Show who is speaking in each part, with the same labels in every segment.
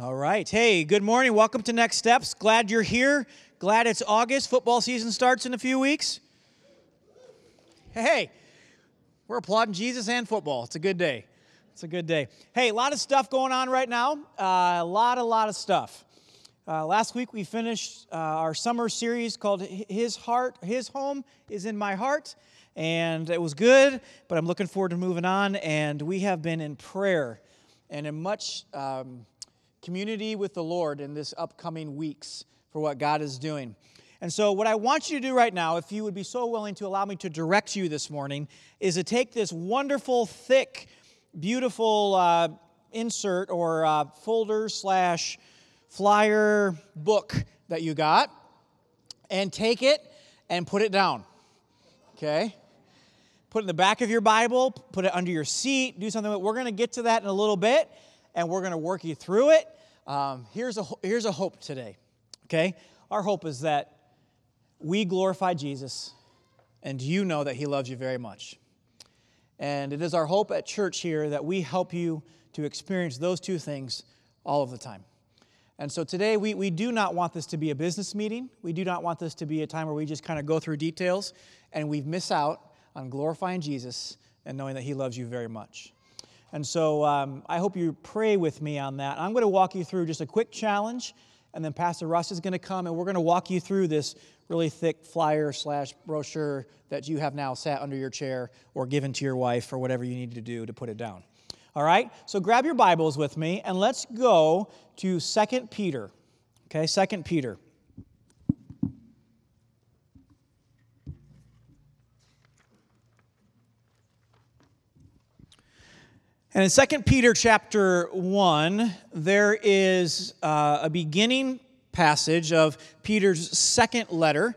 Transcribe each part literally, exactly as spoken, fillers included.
Speaker 1: All right. Hey, good morning. Welcome to Next Steps. Glad you're here. Glad it's August. Football season starts in a few weeks. Hey, we're applauding Jesus and football. It's a good day. It's a good day. Hey, a lot of stuff going on right now. Uh, a lot, a lot of stuff. Uh, last week we finished uh, our summer series called His Heart, His Home is in My Heart. And it was good, but I'm looking forward to moving on. And we have been in prayer and in much um, community with the Lord in this upcoming weeks for what God is doing. And so what I want you to do right now, if you would be so willing to allow me to direct you this morning, is to take this wonderful, thick, beautiful uh, insert or uh, folder slash flyer book that you got and take it and put it down. Okay? Put it in the back of your Bible, put it under your seat, do something. We're going to get to that in a little bit, and we're going to work you through it. Um, here's a here's a hope today, okay? Our hope is that we glorify Jesus, and you know that He loves you very much. And it is our hope at church here that we help you to experience those two things all of the time. And so today, we, we do not want this to be a business meeting. We do not want this to be a time where we just kind of go through details, and we miss out on glorifying Jesus and knowing that He loves you very much. And so um, I hope you pray with me on that. I'm going to walk you through just a quick challenge, and then Pastor Russ is going to come, and we're going to walk you through this really thick flyer slash brochure that you have now sat under your chair or given to your wife or whatever you need to do to put it down. All right? So grab your Bibles with me, and let's go to Second Peter. Okay, Second Peter. And in Second Peter chapter one, there is uh, a beginning passage of Peter's second letter.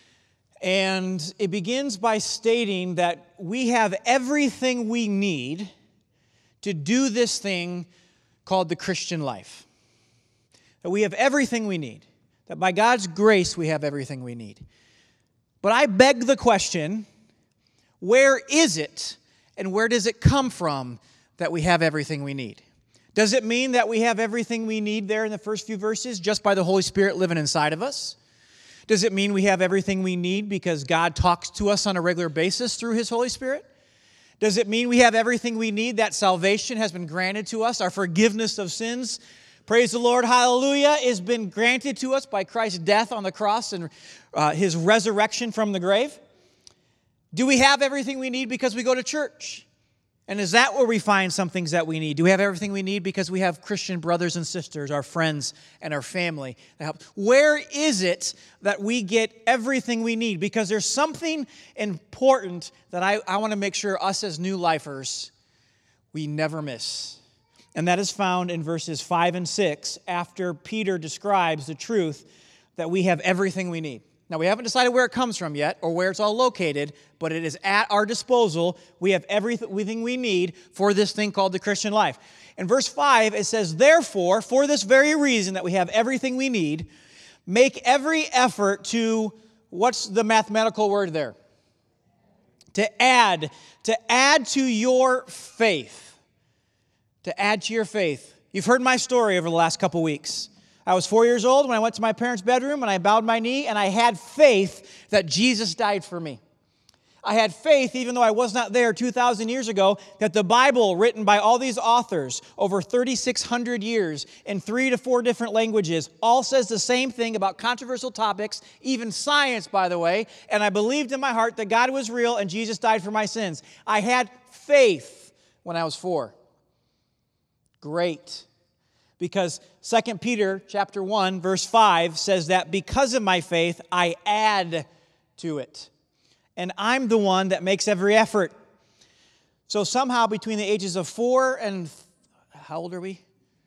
Speaker 1: And it begins by stating that we have everything we need to do this thing called the Christian life. That we have everything we need. That by God's grace we have everything we need. But I beg the question, where is it and where does it come from that we have everything we need? Does it mean that we have everything we need there in the first few verses just by the Holy Spirit living inside of us? Does it mean we have everything we need because God talks to us on a regular basis through His Holy Spirit? Does it mean we have everything we need, that salvation has been granted to us, our forgiveness of sins, praise the Lord, hallelujah, has been granted to us by Christ's death on the cross and uh, His resurrection from the grave? Do we have everything we need because we go to church? And is that where we find some things that we need? Do we have everything we need because we have Christian brothers and sisters, our friends and our family that help? Where is it that we get everything we need? Because there's something important that I, I want to make sure us as new lifers, we never miss. And that is found in verses five and six after Peter describes the truth that we have everything we need. Now, we haven't decided where it comes from yet or where it's all located, but it is at our disposal. We have everything we need for this thing called the Christian life. In verse five, it says, therefore, for this very reason that we have everything we need, make every effort to, what's the mathematical word there? To add, to add to your faith. To add to your faith. You've heard my story over the last couple weeks. I was four years old when I went to my parents' bedroom and I bowed my knee and I had faith that Jesus died for me. I had faith, even though I was not there two thousand years ago, that the Bible, written by all these authors over thirty-six hundred years in three to four different languages, all says the same thing about controversial topics, even science, by the way, and I believed in my heart that God was real and Jesus died for my sins. I had faith when I was four. Great. Because Second Peter chapter one, verse five says that because of my faith, I add to it. And I'm the one that makes every effort. So somehow between the ages of four and, how old are we?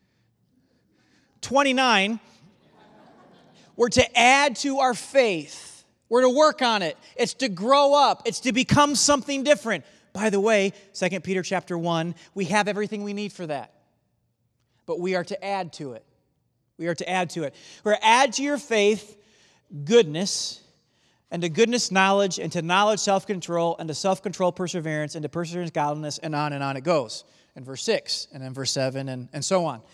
Speaker 1: twenty-nine, we're to add to our faith. We're to work on it. It's to grow up. It's to become something different. By the way, Second Peter chapter one, we have everything we need for that. But we are to add to it. We are to add to it. We're to add to your faith goodness, and to goodness knowledge, and to knowledge self-control, and to self-control perseverance, and to perseverance godliness, and on and on it goes. In verse six, and then verse seven, and, and so on.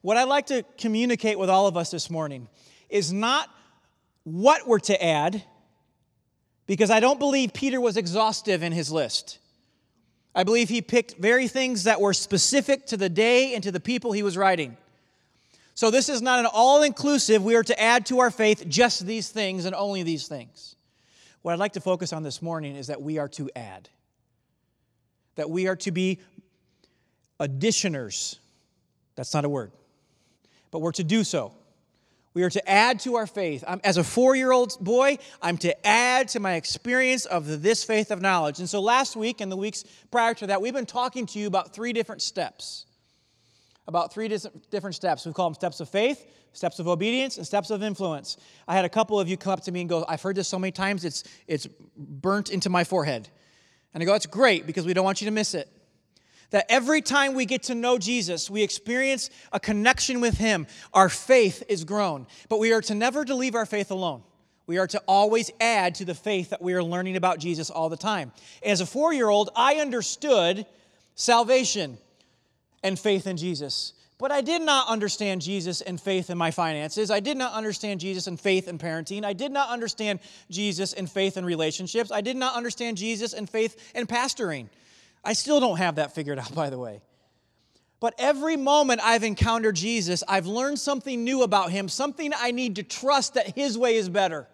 Speaker 1: what I'd like to communicate with all of us this morning is not what we're to add, because I don't believe Peter was exhaustive in his list. I believe he picked very things that were specific to the day and to the people he was writing. So this is not an all-inclusive, we are to add to our faith just these things and only these things. What I'd like to focus on this morning is that we are to add. That we are to be additioners. That's not a word. But we're to do so. We are to add to our faith. I'm, as a four-year-old boy, I'm to add to my experience of this faith of knowledge. And so last week and the weeks prior to that, we've been talking to you about three different steps. About three different steps. We call them steps of faith, steps of obedience, and steps of influence. I had a couple of you come up to me and go, I've heard this so many times, it's, it's burnt into my forehead. And I go, that's great, because we don't want you to miss it. That every time we get to know Jesus, we experience a connection with Him, our faith is grown. But we are to never to leave our faith alone. We are to always add to the faith that we are learning about Jesus all the time. As a four-year-old, I understood salvation and faith in Jesus. But I did not understand Jesus and faith in my finances. I did not understand Jesus and faith in parenting. I did not understand Jesus and faith in relationships. I did not understand Jesus and faith in pastoring. I still don't have that figured out, by the way. But every moment I've encountered Jesus, I've learned something new about Him, something I need to trust that His way is better.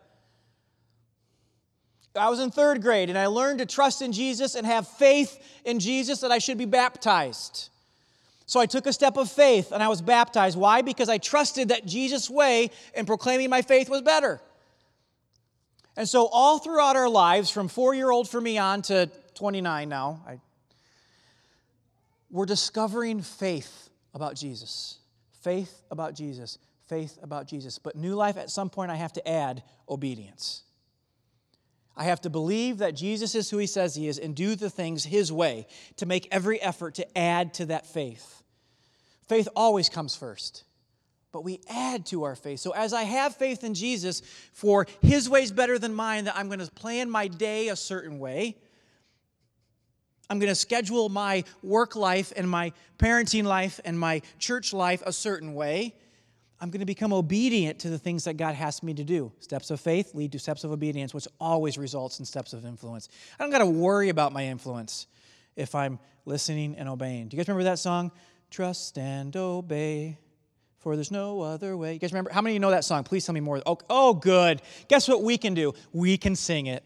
Speaker 1: I was in third grade, and I learned to trust in Jesus and have faith in Jesus that I should be baptized. So I took a step of faith, and I was baptized. Why? Because I trusted that Jesus' way in proclaiming my faith was better. And so all throughout our lives, from four-year-old for me on to twenty-nine now, I we're discovering faith about Jesus. Faith about Jesus. Faith about Jesus. But New Life, at some point, I have to add obedience. I have to believe that Jesus is who He says He is and do the things His way to make every effort to add to that faith. Faith always comes first, but we add to our faith. So as I have faith in Jesus for His ways better than mine, that I'm going to plan my day a certain way, I'm going to schedule my work life and my parenting life and my church life a certain way. I'm going to become obedient to the things that God has me to do. Steps of faith lead to steps of obedience, which always results in steps of influence. I don't got to worry about my influence if I'm listening and obeying. Do you guys remember that song? Trust and obey, for there's no other way. You guys remember? How many of you know that song? Please tell me more. Oh, oh, good. Guess what we can do? We can sing it.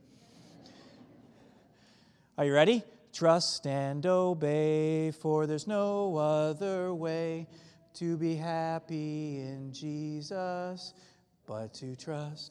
Speaker 1: Are you ready? Trust and obey, for there's no other way to be happy in Jesus, but to trust.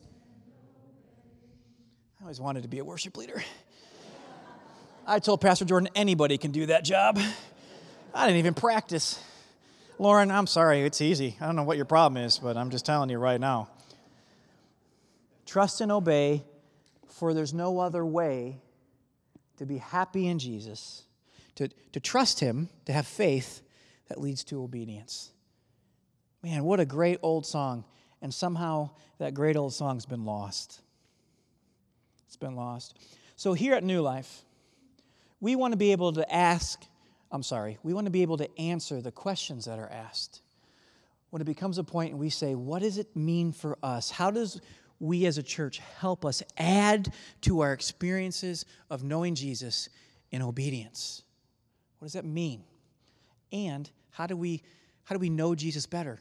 Speaker 1: I always wanted to be a worship leader. I told Pastor Jordan anybody can do that job. I didn't even practice. Lauren, I'm sorry, it's easy. I don't know what your problem is, but I'm just telling you right now. Trust and obey, for there's no other way to be happy in Jesus, to, to trust Him, to have faith that leads to obedience. Man, what a great old song. And somehow that great old song's been lost. It's been lost. So here at New Life, we want to be able to ask, I'm sorry, we want to be able to answer the questions that are asked. When it becomes a point and we say, what does it mean for us? How does we as a church help us add to our experiences of knowing Jesus in obedience? What does that mean? And how do we how do we know Jesus better?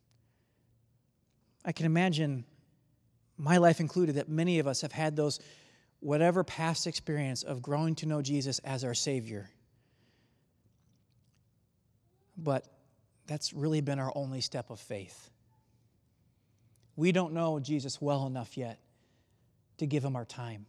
Speaker 1: I can imagine, my life included, that many of us have had those whatever past experience of growing to know Jesus as our Savior. But that's really been our only step of faith. We don't know Jesus well enough yet to give Him our time,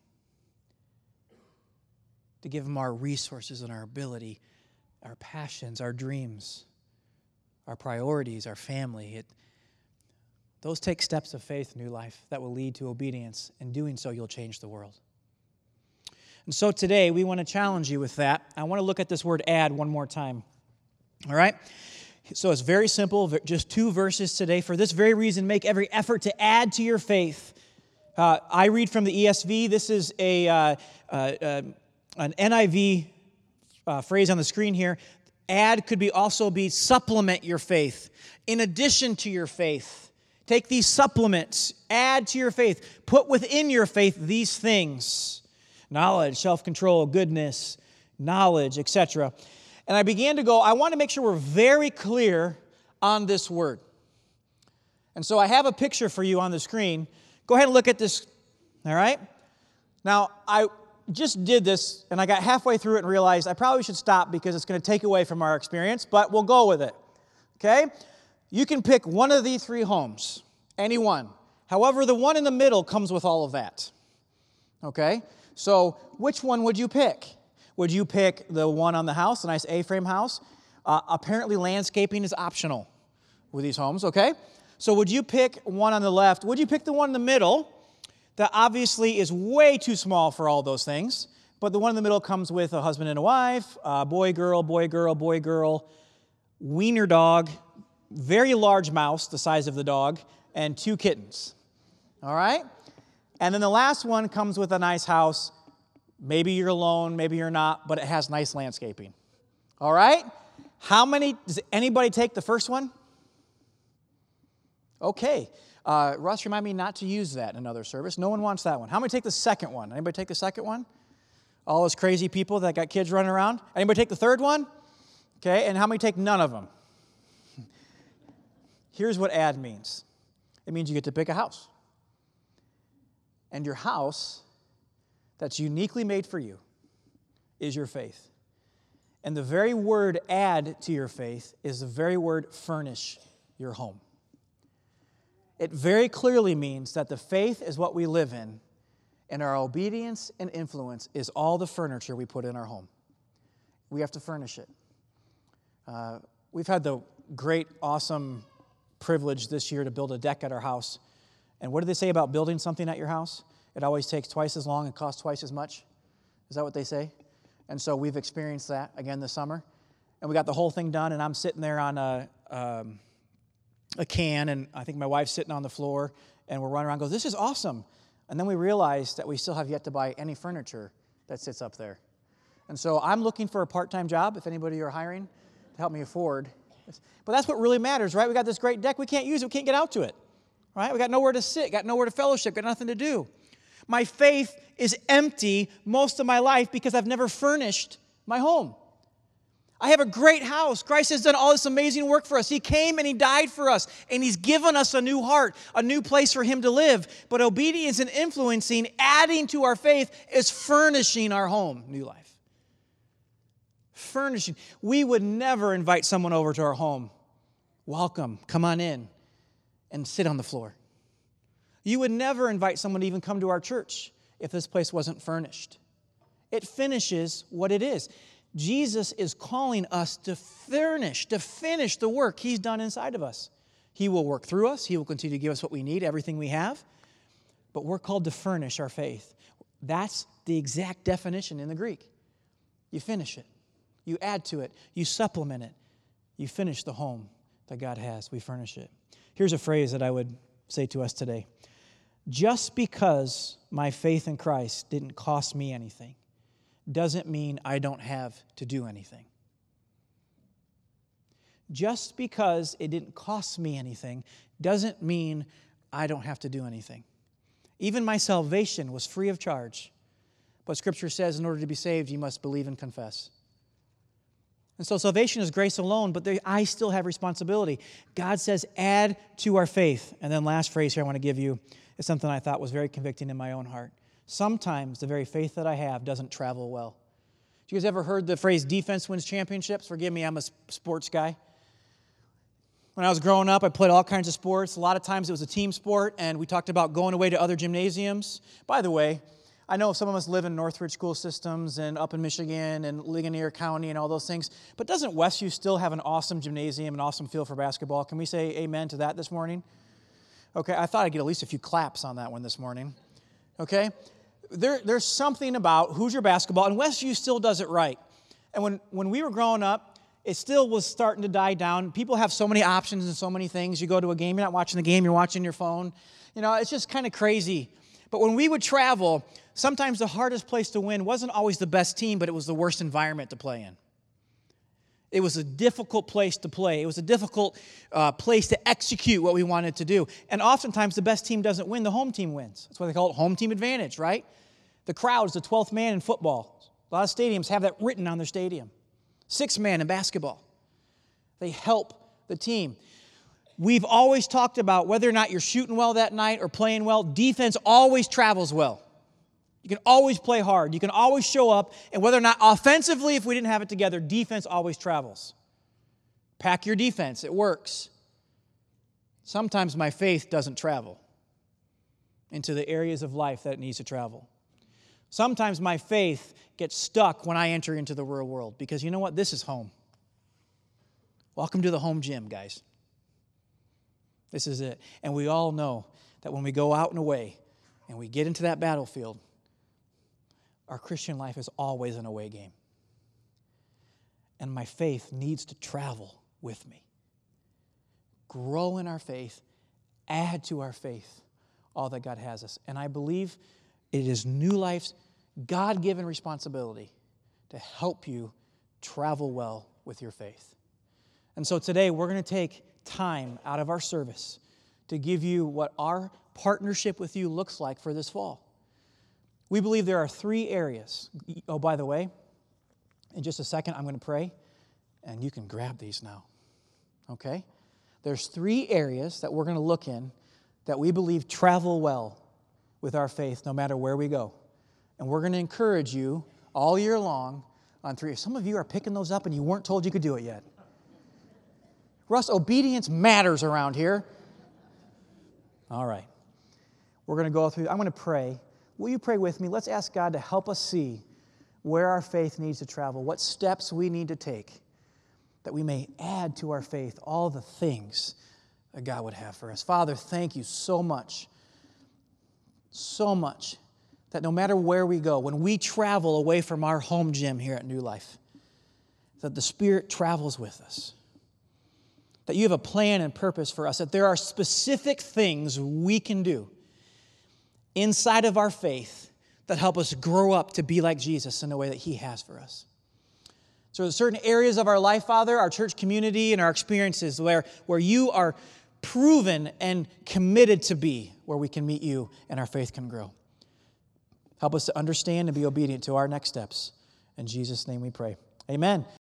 Speaker 1: to give Him our resources and our ability, our passions, our dreams, our priorities, our family. It, those take steps of faith, New Life, that will lead to obedience. In doing so, you'll change the world. And so today, we want to challenge you with that. I want to look at this word add one more time. All right? So it's very simple, just two verses today. For this very reason, make every effort to add to your faith. Uh, I read from the E S V. This is a uh, uh, uh, an N I V uh, phrase on the screen here. Add could be also be supplement your faith. In addition to your faith, take these supplements, add to your faith, put within your faith these things: knowledge, self-control, goodness, knowledge, et cetera. And I began to go, I want to make sure we're very clear on this word. And so I have a picture for you on the screen. Go ahead and look at this, all right? Now, I just did this, and I got halfway through it and realized I probably should stop because it's going to take away from our experience, but we'll go with it, okay? You can pick one of these three homes, any one. However, the one in the middle comes with all of that, okay? So which one would you pick? Would you pick the one on the house, a nice A-frame house? Uh, apparently, landscaping is optional with these homes, okay? So would you pick one on the left? Would you pick the one in the middle that obviously is way too small for all those things, but the one in the middle comes with a husband and a wife, uh, boy, girl, boy, girl, boy, girl, wiener dog, very large mouse, the size of the dog, and two kittens, all right? And then the last one comes with a nice house. Maybe you're alone, maybe you're not, but it has nice landscaping, all right? How many, does anybody take the first one? Okay. Uh, Russ, remind me not to use that in another service. No one wants that one. How many take the second one? Anybody take the second one? All those crazy people that got kids running around? Anybody take the third one? Okay, and how many take none of them? Here's what add means. It means you get to pick a house. And your house that's uniquely made for you is your faith. And the very word add to your faith is the very word furnish your home. It very clearly means that the faith is what we live in, and our obedience and influence is all the furniture we put in our home. We have to furnish it. Uh, we've had the great, awesome privilege this year to build a deck at our house. And what do they say about building something at your house? It always takes twice as long and costs twice as much. Is that what they say? And so we've experienced that again this summer. And we got the whole thing done, and I'm sitting there on a... Um, a can, and I think my wife's sitting on the floor, and we're running around and go, this is awesome. And then we realized that we still have yet to buy any furniture that sits up there. And so I'm looking for a part-time job, if anybody are hiring, to help me afford. But that's what really matters, right? We got this great deck. We can't use it. We can't get out to it, right? We got nowhere to sit, got nowhere to fellowship, got nothing to do. My faith is empty most of my life because I've never furnished my home. I have a great house. Christ has done all this amazing work for us. He came and He died for us, and He's given us a new heart, a new place for Him to live. But obedience and influencing, adding to our faith, is furnishing our home, new life. Furnishing. We would never invite someone over to our home. Welcome, come on in, and sit on the floor. You would never invite someone to even come to our church if this place wasn't furnished. It finishes what it is. Jesus is calling us to furnish, to finish the work He's done inside of us. He will work through us. He will continue to give us what we need, everything we have. But we're called to furnish our faith. That's the exact definition in the Greek. You finish it. You add to it. You supplement it. You finish the home that God has. We furnish it. Here's a phrase that I would say to us today. Just because my faith in Christ didn't cost me anything doesn't mean I don't have to do anything. Just because it didn't cost me anything doesn't mean I don't have to do anything. Even my salvation was free of charge. But Scripture says in order to be saved, you must believe and confess. And so salvation is grace alone, but there, I still have responsibility. God says, add to our faith. And then last phrase here I want to give you is something I thought was very convicting in my own heart. Sometimes the very faith that I have doesn't travel well. Have you guys ever heard the phrase defense wins championships? Forgive me, I'm a sports guy. When I was growing up, I played all kinds of sports. A lot of times it was a team sport, and we talked about going away to other gymnasiums. By the way, I know some of us live in Northridge school systems and up in Michigan and Ligonier County and all those things, but doesn't Westview still have an awesome gymnasium, an awesome field for basketball? Can we say amen to that this morning? Okay, I thought I'd get at least a few claps on that one this morning. Okay? There, there's something about Hoosier basketball, and Westview still does it right. And when, when we were growing up, it still was starting to die down. People have so many options and so many things. You go to a game, you're not watching the game, you're watching your phone. You know, it's just kind of crazy. But when we would travel, sometimes the hardest place to win wasn't always the best team, but it was the worst environment to play in. It was a difficult place to play. It was a difficult uh, place to execute what we wanted to do. And oftentimes the best team doesn't win, the home team wins. That's why they call it home team advantage, right? The crowd is the twelfth man in football. A lot of stadiums have that written on their stadium. Sixth man in basketball. They help the team. We've always talked about whether or not you're shooting well that night or playing well, defense always travels well. You can always play hard. You can always show up. And whether or not offensively, if we didn't have it together, defense always travels. Pack your defense. It works. Sometimes my faith doesn't travel into the areas of life that it needs to travel. Sometimes my faith gets stuck when I enter into the real world because you know what? This is home. Welcome to the home gym, guys. This is it. And we all know that when we go out and away and we get into that battlefield, our Christian life is always an away game. And my faith needs to travel with me. Grow in our faith, add to our faith all that God has us. And I believe it is New Life's God-given responsibility to help you travel well with your faith. And so today we're going to take time out of our service to give you what our partnership with you looks like for this fall. We believe there are three areas. Oh, by the way, in just a second I'm going to pray, and you can grab these now. Okay? There's three areas that we're going to look in that we believe travel well with our faith no matter where we go. And we're going to encourage you all year long on three. Some of you are picking those up and you weren't told you could do it yet. Russ, obedience matters around here. All right. We're going to go through. I'm going to pray. Will you pray with me? Let's ask God to help us see where our faith needs to travel, what steps we need to take that we may add to our faith all the things that God would have for us. Father, thank you so much, so much, that no matter where we go, when we travel away from our home gym here at New Life, that the Spirit travels with us. That you have a plan and purpose for us, that there are specific things we can do inside of our faith that help us grow up to be like Jesus in the way that He has for us. So there's certain areas of our life, Father, our church community and our experiences where, where you are proven and committed to be, where we can meet you and our faith can grow. Help us to understand and be obedient to our next steps. In Jesus' name we pray. Amen.